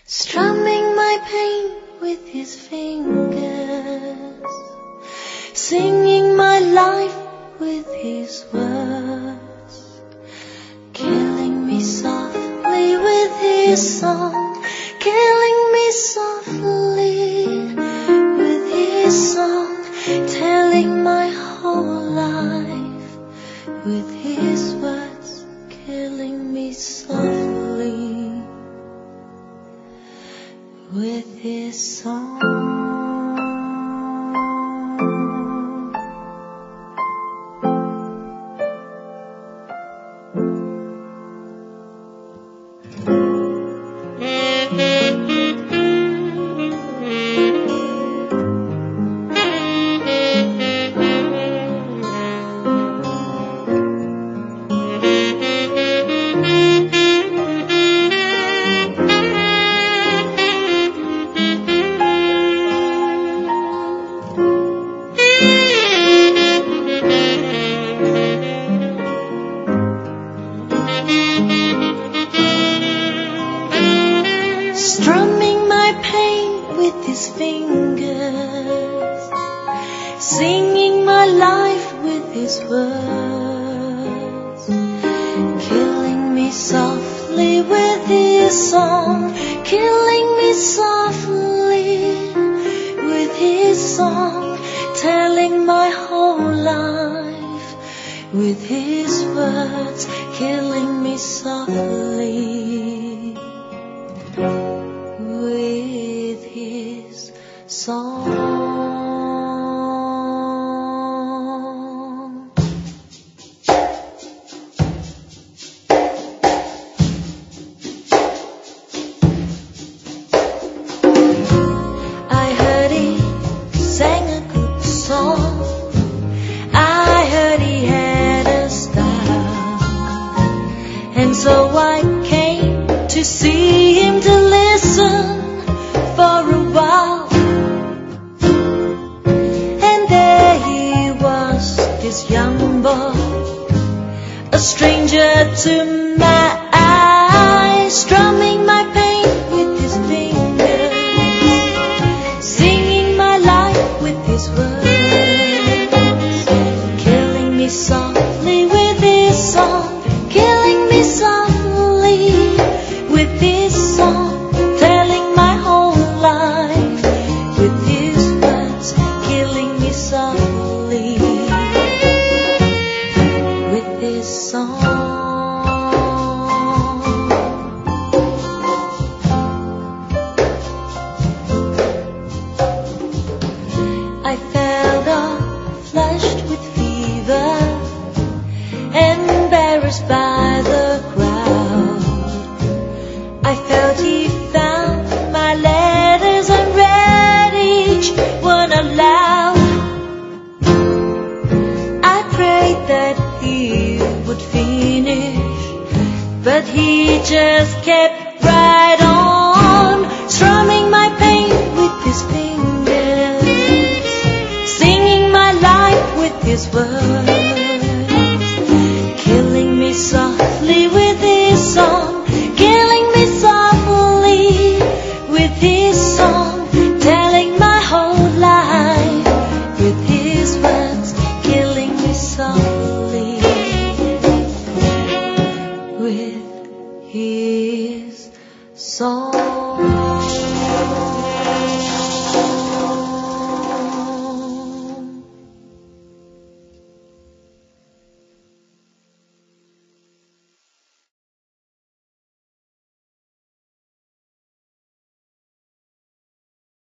strumming my pain with his fingers, singing my life with his words, killing me softly with his song, killing me softly with his song, telling my whole life with his words, killing me softly with his song. Strumming my pain with his fingers, singing my life with his words, killing me softly with his song, killing me softly with his song, telling my whole life with his words, killing me softly with his song. I heard he sang a good song, I heard he had a style, and so I came to see him, to listen for a while. And there he was, this young boy, a stranger to my eyes, strumming my pain with his fingers, singing my life with his words, killing me softly with his song, killing me softly with his song, telling my whole life with his words, killing me softly with his song. I felt all flushed with fever, embarrassed by the crowd. I felt he found my letters and read each one aloud. I prayed that he would finish, but he just kept right on, strumming my pain with his fingers, singing my life with his words, killing me softly with his song, killing me softly with his song, telling my whole life with his words, killing me softly with his song.